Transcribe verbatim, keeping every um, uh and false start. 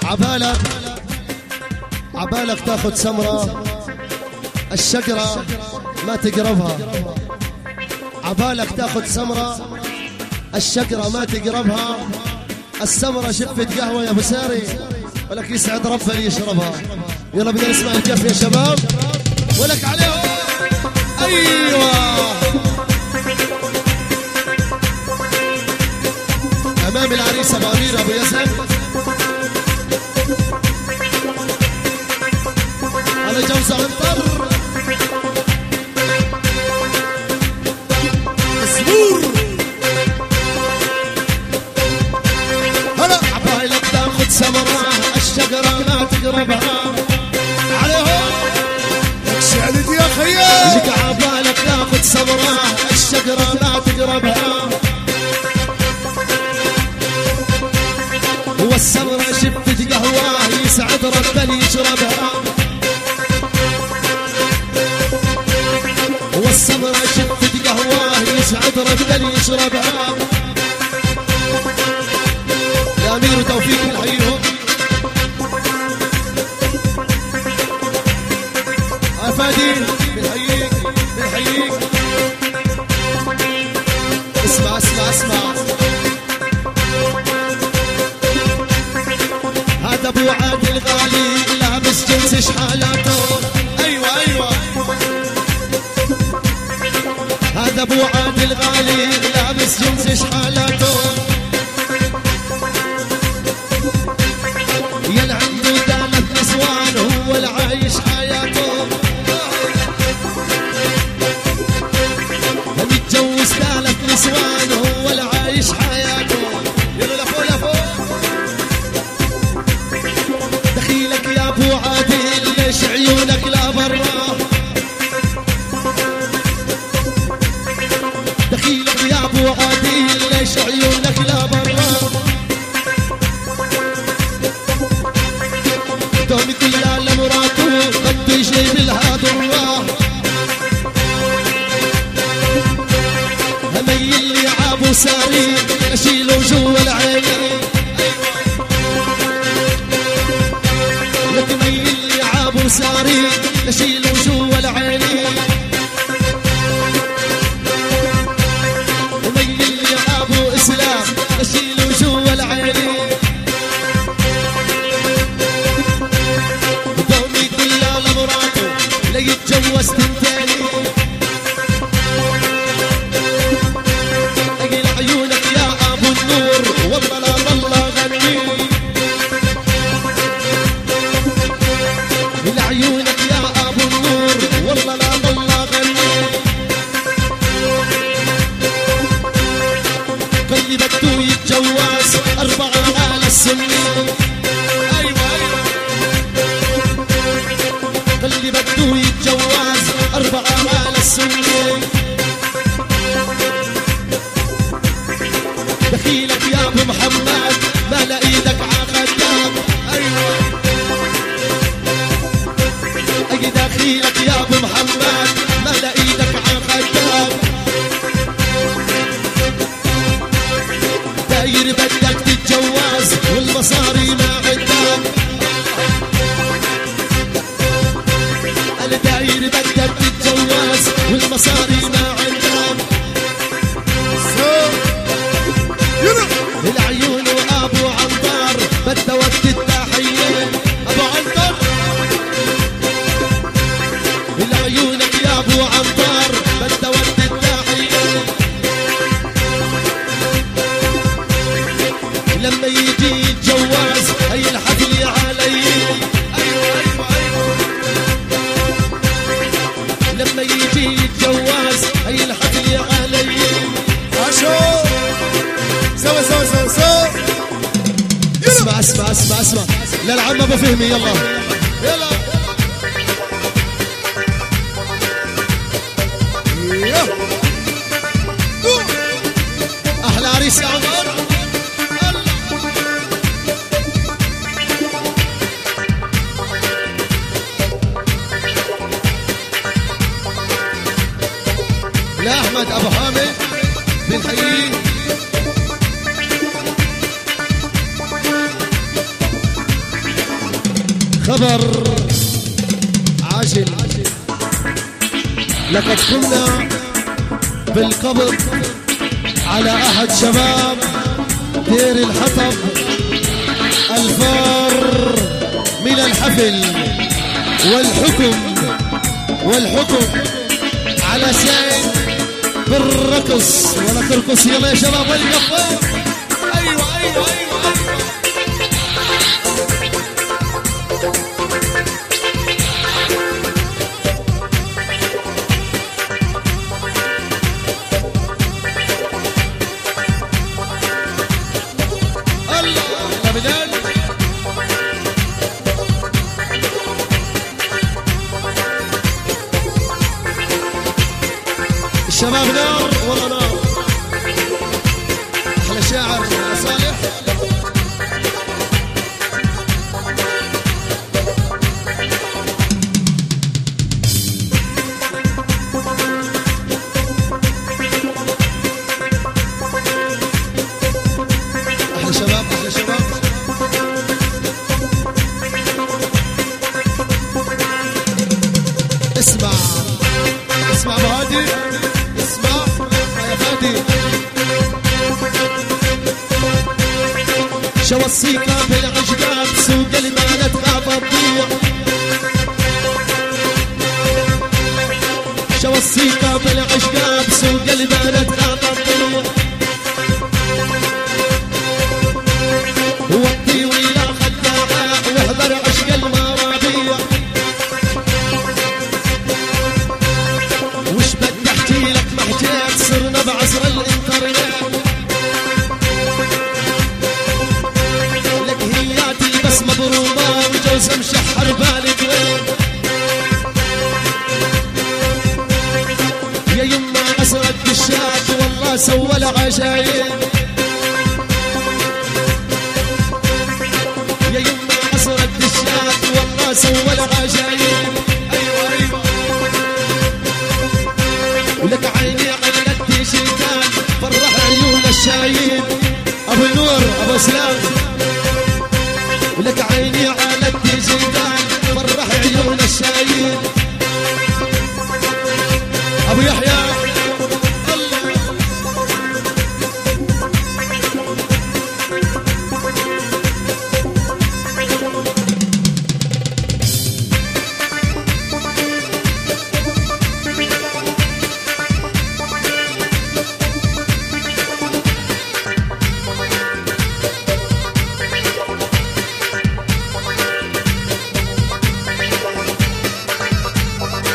عبالك عبالك تاخد سمرة الشجرة ما تقربها، عبالك تاخد سمرة الشجرة ما تقربها، السمرة شفة قهوة يا ابو ساري ولك يسعد ربه اللي يشربها. يلا بدنا نسمع الكف يا شباب ولك عليهم. ايوه امام العريس ابو امير ابو يزن على جوز عنطر مسمور. هلا عبالك تاخد سمرة الشجرة ما تقربها عليهم. لك شعلت يا خيال لك عبالك تاخد سمرة الشجرة ما تقربها، والسمرة شفة قهوة يسعد ربه اللي يشربها، والسمرة شفة قهوة يسعد ربه اللي يشربها. يا أمير وتوفيق بنحييهم. أفادي بنحييك بنحييك. اسمع اسمع اسمع هذا ابو عادل غالي لابس جنس شحالاته. ايوه ايوه هذا ابو عادل غالي لابس جنس شحالاته، يا عنده ثلاث نسوان هو اللي عايش حياته، متجوز ثلاث نسوان هو اللي عايش حياته. يلا لفوق لفوق دخيلك يا ابو عادل ليش عيونك لا برا، دخيلك يا ابو عادل ليش عيونك لا برا، دومي كلها لمراته قد يجيب لها ضراه، هميل لي عابو ساري اشيله جوا العين، لك ميل لي عابو ساري اشيله جوا العين، وميل لي عابو اسلام اشيله جوا العين، دومي كلها لمراته ليتجوز تنتاني، اقل عيونك يا ابو النور والله لا والله غني، لعيونك يا ابو النور والله لا والله غني، قلبي بده يتجوز اربعه على السنه. ايوه ايوه قلبي بده يتجوز اربعه على السنه، دخيلك يا ابو محمد ما لا ايدك عقدام. ايوه اجي دخيلك يا ابو محمد ما لا ايدك عقدام، داير بدك تتجوز والمصاري ما عدام، انا داير بدك تتجوز والمصاري ما عدام، العيون وابو عنبر بده وقت التحيه. ابو عنبر العيونك يا ابو عنبر بده وقت التحيه، لما يجي يتجوز هي الحفل علي. ايوه ايوه ايوه لما يجي يتجوز هي الحفل علي. عاشو سوا سوا سوا سوا. اسمع اسمع اسمع اسمع للعم ابو فهمي. يلا يلا احلى عريس يا عمر. لا احمد ابو حامد بنحييه. خبر عاجل، لقد قمنا بالقبض على أحد شباب دير الحطب الفار من الحفل، والحكم والحكم على سيد بالرقص. ولا ترقص يلا يا شباب والقفار. ايوه ايوه ايوه الشباب نار والله نار. احلى شاعر يا صالح. احلى شباب احلى شباب. اسمع اسمع ابو هادي، اسمع يا فادي. شوصيك بالعشقات سوق المال تخاف تضيع. شوصيك بالعشقات سوق المال تخاف تضيع. وقتي ويا خداعة واحذر عشق المواضيع. وش بدي احكي لك محتاج صرنا بعصر الانترنت. لك هياتي بس مضروبة وجوز مشحر بالك وين. يا يما عصرت بالشات والله سوى العجايب. يا يما عصرت بالشات والله سوى العجايب. ايوه ايوه. ولك عيني على التيشيرتات فرح عيون الشايب. ابو نور ابو سلام. ولك عيني